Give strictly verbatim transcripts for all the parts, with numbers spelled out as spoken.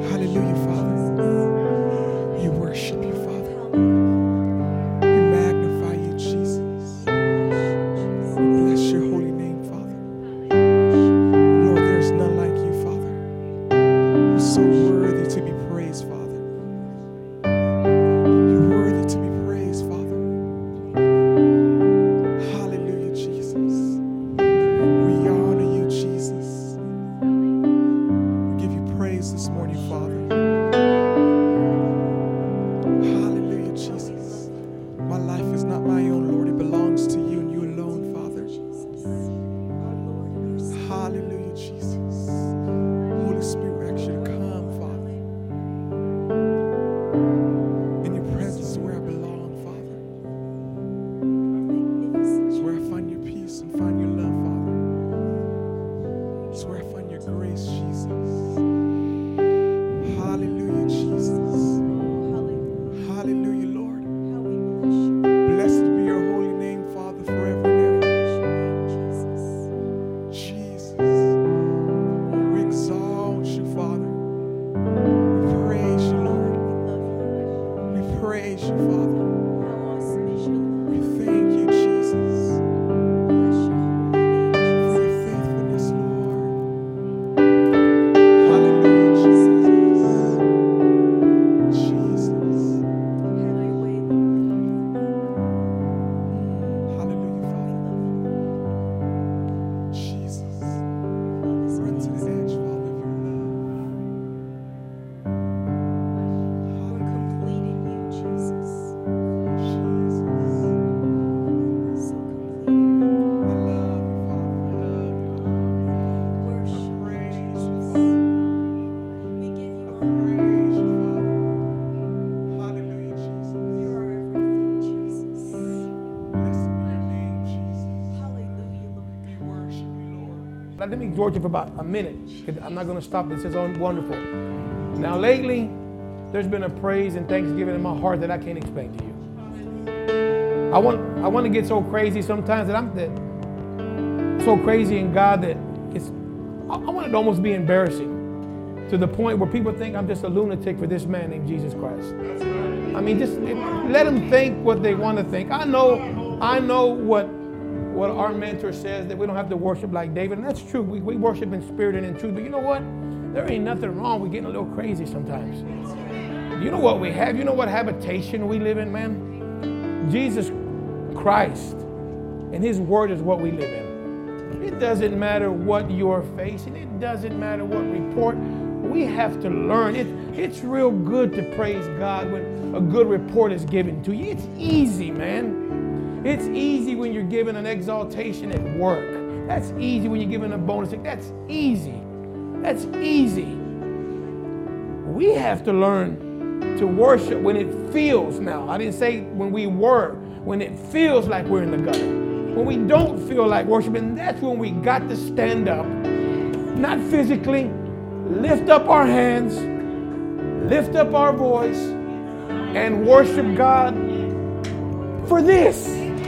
Hallelujah, Father. We worship you, Father. We magnify you, Jesus. We bless your holy name, Father. Lord, there's none like you, Father. You're so worthy to be praised, Father. You're worthy to be praised, Father. Hallelujah, Jesus. We honor you, Jesus. We give you praise this morning, Father. Hallelujah, Jesus. My life is not my own, Lord. It belongs to you and you alone, Father. Hallelujah, Jesus. Holy Spirit, we ask you to come, Father. In your presence is where I belong, Father. It's where I find your peace and find your love, Father. It's where I find your grace, Jesus. Hallelujah, Jesus. Hallelujah, Lord. Blessed be your holy name, Father, forever and ever. Jesus. We exalt you, Father. We praise you, Lord. We praise you, Father. We thank you, Jesus, for your faithfulness, Lord. Hallelujah, Jesus. Jesus. Hallelujah, Father. Jesus. Run to the edge, Father, of your love. Jesus. I love you, Father. I love you, Lord. I praise you, Father. I praise you, Father. Hallelujah, Jesus. Blessed be your name, Jesus. We worship you, Lord. Let me exhort you for about a minute, because I'm not going to stop. This is wonderful. Now, lately, there's been a praise and thanksgiving in my heart that I can't explain to you. I want, I want to get so crazy sometimes that I'm that, so crazy in God that it's, I, I want it to almost be embarrassing, to the point where people think I'm just a lunatic for this man named Jesus Christ. I mean, just let them think what they want to think. I know, I know what, what our mentor says, that we don't have to worship like David, and that's true. We, we worship in spirit and in truth. But you know what? There ain't nothing wrong with getting a little crazy sometimes. You know what we have? You know what habitation we live in, man? Jesus Christ and His Word is what we live in. It doesn't matter what you're facing. It doesn't matter what report. We have to learn. It, it's real good to praise God when a good report is given to you. It's easy, man. It's easy when you're given an exaltation at work. That's easy when you're given a bonus. That's easy. That's easy. We have to learn to worship when it feels now. I didn't say when we were, when it feels like we're in the gutter. When we don't feel like worshiping, that's when we got to stand up, not physically, lift up our hands, lift up our voice, and worship God for this.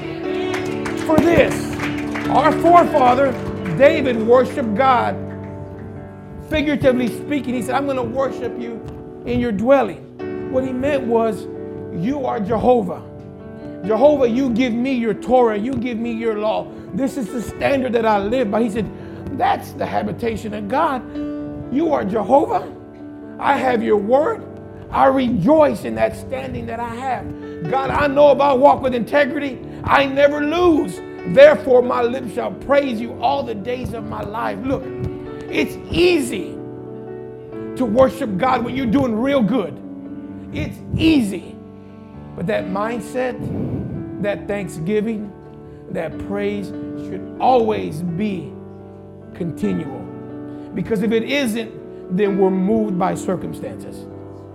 For this. Our forefather, David, worshiped God. Figuratively speaking, he said, I'm going to worship you in your dwelling. What he meant was, you are Jehovah. Jehovah, you give me your Torah. You give me your law. This is the standard that I live by. He said, that's the habitation of God. You are Jehovah. I have your word. I rejoice in that standing that I have. God, I know if I walk with integrity, I never lose. Therefore, my lips shall praise you all the days of my life. Look, it's easy to worship God when you're doing real good. It's easy. But that mindset, that thanksgiving, that praise should always be continual. Because if it isn't, then we're moved by circumstances.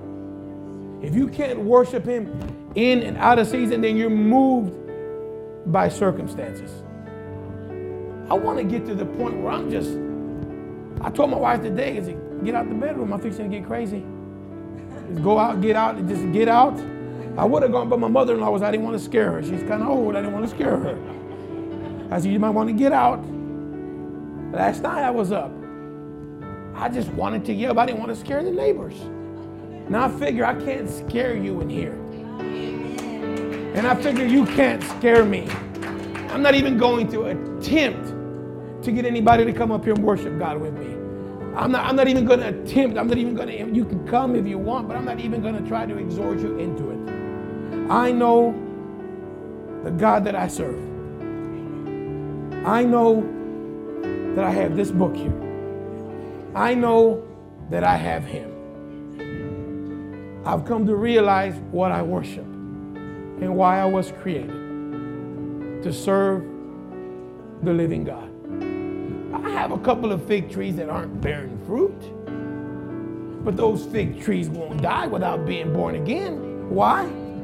If you can't worship Him in and out of season, then you're moved by circumstances. I want to get to the point where I'm just, I told my wife today, is get out the bedroom, I'm fixing to get crazy. Just go out, get out, and just get out. I would have gone, but my mother-in-law was, I didn't want to scare her. She's kind of old, I didn't want to scare her. I said, you might want to get out. Last night I was up. I just wanted to yell, but I didn't want to scare the neighbors. Now I figure I can't scare you in here. And I figure you can't scare me. I'm not even going to attempt to get anybody to come up here and worship God with me. I'm not, I'm not even going to attempt. I'm not even going to, you can come if you want, but I'm not even going to try to exhort you into it. I know the God that I serve. I know that I have this book here. I know that I have Him. I've come to realize what I worship and why I was created, to serve the living God. I have a couple of fig trees that aren't bearing fruit, but those fig trees won't die without being born again. Why?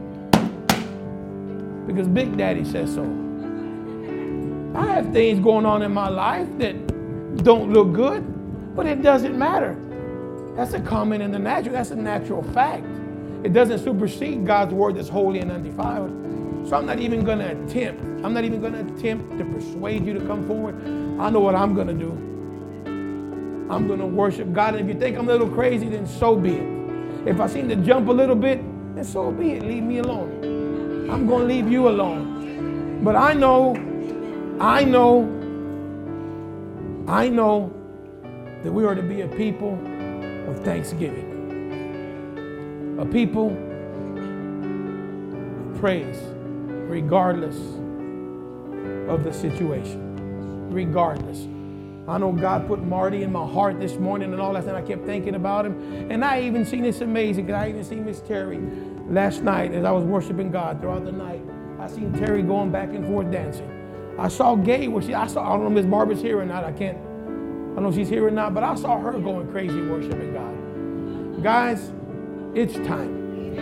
Because Big Daddy says so. I have things going on in my life that don't look good, but it doesn't matter. That's a common in the natural. That's a natural fact. It doesn't supersede God's word that's holy and undefiled. So I'm not even going to attempt. I'm not even going to attempt to persuade you to come forward. I know what I'm going to do. I'm going to worship God. And if you think I'm a little crazy, then so be it. If I seem to jump a little bit, then so be it. Leave me alone. I'm going to leave you alone. But I know, I know, I know that we are to be a people of thanksgiving. A people of praise, regardless of the situation. Regardless. I know God put Marty in my heart this morning and all that, and I kept thinking about him. And I even seen this amazing, I even seen Miss Terry last night as I was worshiping God throughout the night. I seen Terry going back and forth dancing. I saw Gay, where she, I saw, I don't know if Miss Barbara's here or not, I can't, I don't know if she's here or not, but I saw her going crazy worshiping God. Guys, it's time.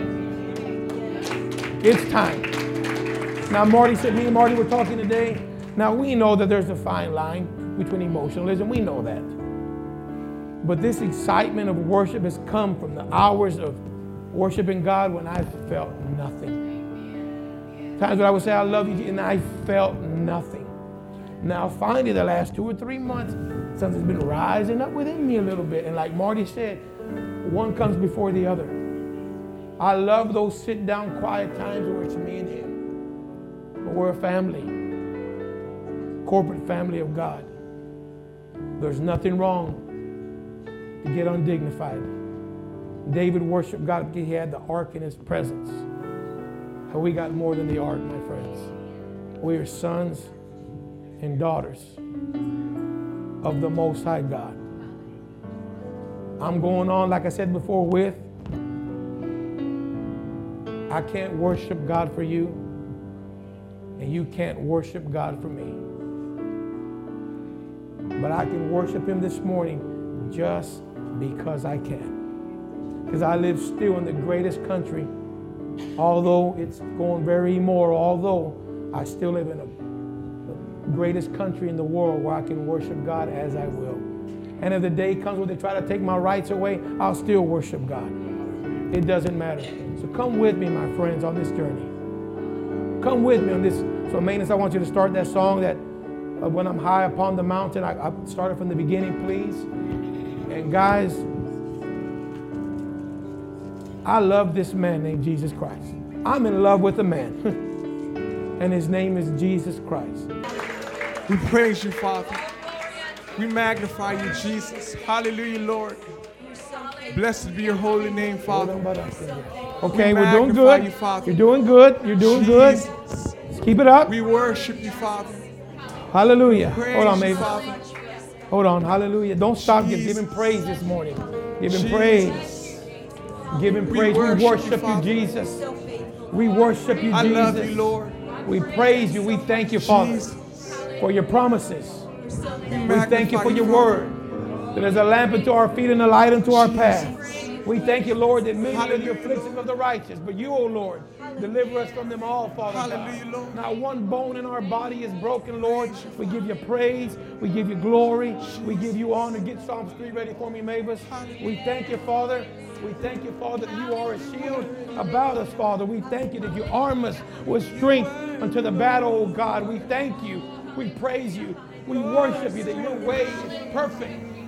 It's time. Now, Marty said, me and Marty were talking today. Now, we know that there's a fine line between emotionalism. We know that. But this excitement of worship has come from the hours of worshiping God when I felt nothing. Times when I would say, I love you, and I felt nothing. Now, finally, the last two or three months, something's been rising up within me a little bit. And like Marty said, one comes before the other. I love those sit-down, quiet times where it's me and him. But we're a family, corporate family of God. There's nothing wrong to get undignified. David worshiped God because he had the ark in his presence. And we got more than the ark, my friends. We are sons and daughters of the Most High God. I'm going on, like I said before, with I can't worship God for you, and you can't worship God for me. But I can worship Him this morning just because I can. Because I live still in the greatest country, although it's going very immoral, although I still live in a, the greatest country in the world where I can worship God as I will. And if the day comes where they try to take my rights away, I'll still worship God. It doesn't matter. So come with me, my friends, on this journey. Come with me on this. So, Maintenance, I want you to start that song that uh, when I'm high upon the mountain, I, I started from the beginning, please. And guys, I love this man named Jesus Christ. I'm in love with the man. And his name is Jesus Christ. We praise you, Father. We magnify you, Jesus. Hallelujah, Lord. Blessed be your holy name, Father. Okay, we we're doing good. You, You're doing good. You're doing Jesus. Good. Let's keep it up. We worship you, Father. Hallelujah. Hold on, Mavis. Hold on. Hallelujah. Don't stop. Give, give him praise this morning. Give him Jesus. praise. Give him praise. We worship, we worship you, you, Jesus. We worship you, Jesus. I love you, Lord. We praise you. We thank you, Father, Jesus. for your promises. We, we thank you for your word. That is a lamp unto our feet and a light unto our path. We thank you, Lord, that many are the afflictions of the righteous, but you, O Lord, deliver us from them all, Father Hallelujah, God. Lord. Not one bone in our body is broken, Lord. We give you praise. We give you glory. We give you honor. Get Psalms three ready for me, Mavis. We thank you, Father. We thank you, Father, that you are a shield about us, Father. We thank you that you arm us with strength unto the battle, O God. We thank you. We praise you. We worship you that your way is perfect.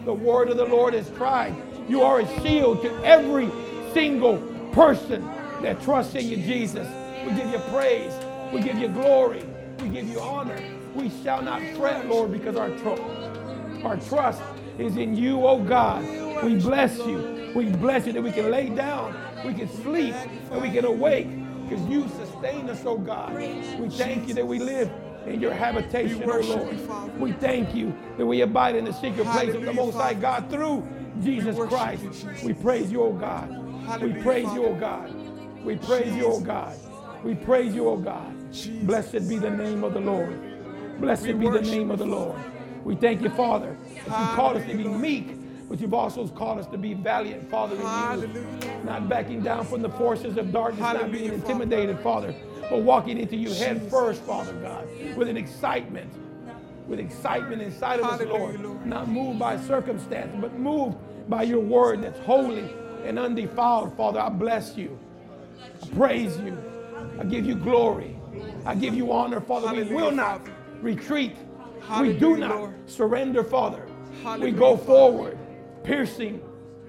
The word of the Lord is tried. You are a shield to every single person that trusts in you, Jesus. We give you praise. We give you glory. We give you honor. We shall not fret, Lord, because our, tr- our trust is in you, oh God. We bless you. We bless you that we can lay down, we can sleep, and we can awake because you sustain us, oh God. We thank you that we live in your habitation, oh Lord. We thank you that we abide in the secret place of the Most High God through Jesus Christ. We praise you, oh God. We praise you, oh God. We praise you, oh God. We praise you, oh God. Blessed be the name of the Lord. Blessed be the name of the Lord. We thank you, Father, that you called us to be meek, but you've also called us to be valiant, Father, in you. Not backing down from the forces of darkness, not being intimidated, Father, but walking into you head first, Father God, with an excitement, with excitement inside of us, Lord. Not moved by circumstance, but moved by your word that's holy and undefiled, Father. I bless you. I praise you. I give you glory. I give you honor, Father. We will not retreat. We do not surrender, Father. We go forward, piercing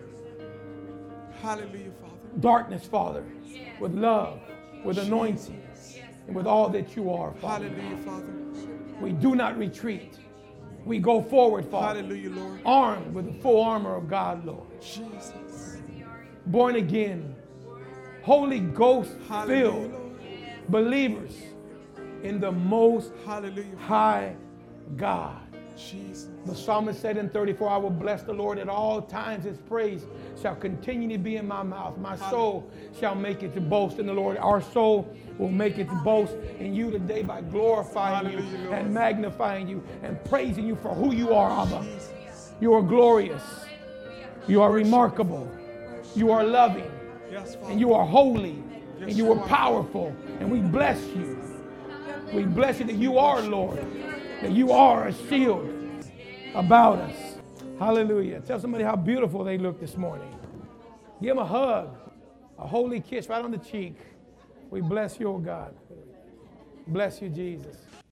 Hallelujah, Father. darkness, Father, with love, with anointing, and with all that you are, Father. Hallelujah, Father. We do not retreat. We go forward, Father. Hallelujah, Lord. Armed with the full armor of God, Lord. Jesus. Born again, Holy Ghost filled believers in the most Hallelujah. high God. Jesus. The psalmist said in thirty-four, I will bless the Lord at all times. His praise shall continue to be in my mouth. My soul shall make it to boast in the Lord. Our soul will make it to boast in you today by glorifying you Hallelujah, Lord. and magnifying you and praising you for who you are, Abba. You are glorious. You are remarkable. You are loving. Yes, Father. And you are holy. Yes, And you you are are. powerful. And we bless you. We bless you that you are, Lord. That you are a shield about us. Hallelujah. Tell somebody how beautiful they look this morning. Give them a hug, a holy kiss right on the cheek. We bless you, oh God. Bless you, Jesus.